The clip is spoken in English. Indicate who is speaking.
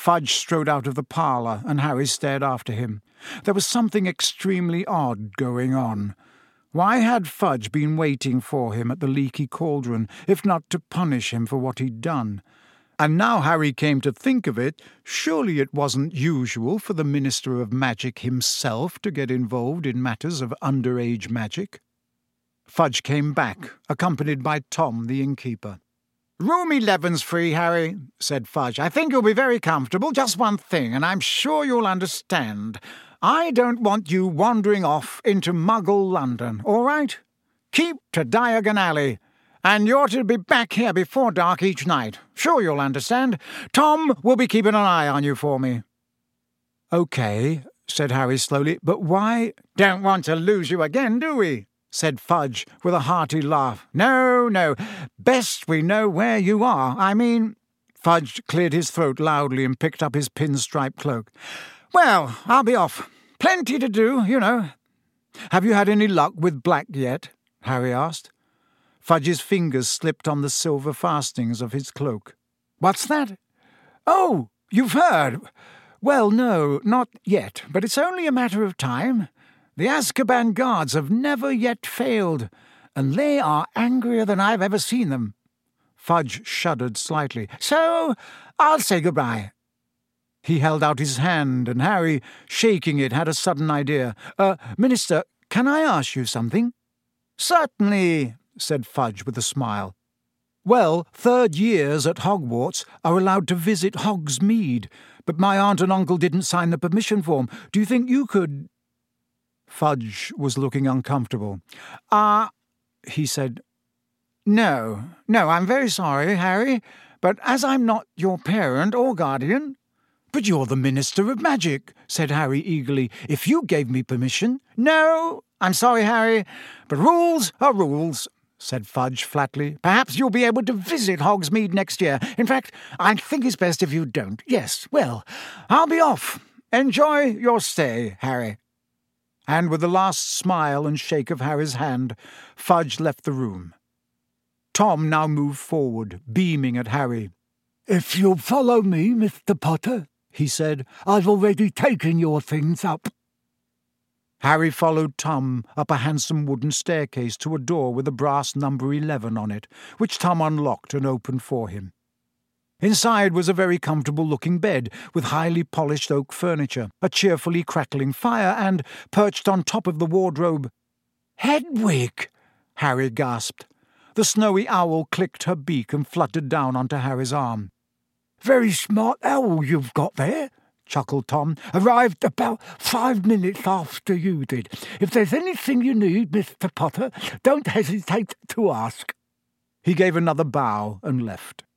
Speaker 1: Fudge strode out of the parlour, and Harry stared after him. There was something extremely odd going on. Why had Fudge been waiting for him at the Leaky Cauldron, if not to punish him for what he'd done? And now Harry came to think of it, surely it wasn't usual for the Minister of Magic himself to get involved in matters of underage magic. Fudge came back, accompanied by Tom, the innkeeper. "Room 11's free, Harry," said Fudge. "I think you'll be very comfortable. Just one thing, and I'm sure you'll understand. I don't want you wandering off into Muggle London, all right? Keep to Diagon Alley, and you're to be back here before dark each night. Sure you'll understand. Tom will be keeping an eye on you for me." "OK," said Harry slowly, "but why—" "Don't want to lose you again, do we?" said Fudge with a hearty laugh. No. Best we know where you are. I mean—" Fudge cleared his throat loudly and picked up his pinstripe cloak. "Well, I'll be off. Plenty to do, you know." "Have you had any luck with Black yet?" Harry asked. Fudge's fingers slipped on the silver fastenings of his cloak. "What's that?" "Oh, you've heard. Well, no, not yet, but it's only a matter of time. The Azkaban guards have never yet failed, and they are angrier than I've ever seen them." Fudge shuddered slightly. "So, I'll say goodbye." He held out his hand, and Harry, shaking it, had a sudden idea. Minister, can I ask you something?" "Certainly," said Fudge with a smile. "Well, third years at Hogwarts are allowed to visit Hogsmeade, but my aunt and uncle didn't sign the permission form. Do you think you could—" Fudge was looking uncomfortable. He said. No, I'm very sorry, Harry, but as I'm not your parent or guardian—" "But you're the Minister of Magic," said Harry eagerly. "If you gave me permission—" "No, I'm sorry, Harry, but rules are rules," said Fudge flatly. "Perhaps you'll be able to visit Hogsmeade next year. In fact, I think it's best if you don't. Yes, well, I'll be off. Enjoy your stay, Harry." And with the last smile and shake of Harry's hand, Fudge left the room. Tom now moved forward, beaming at Harry.
Speaker 2: "If you'll follow me, Mr. Potter," he said, "I've already taken your things up."
Speaker 1: Harry followed Tom up a handsome wooden staircase to a door with a brass number 11 on it, which Tom unlocked and opened for him. Inside was a very comfortable-looking bed with highly polished oak furniture, a cheerfully crackling fire, and, perched on top of the wardrobe— "Hedwig!" Harry gasped. The snowy owl clicked her beak and fluttered down onto Harry's arm.
Speaker 2: "Very smart owl you've got there," chuckled Tom. "Arrived about 5 minutes after you did. If there's anything you need, Mr. Potter, don't hesitate to ask."
Speaker 1: He gave another bow and left.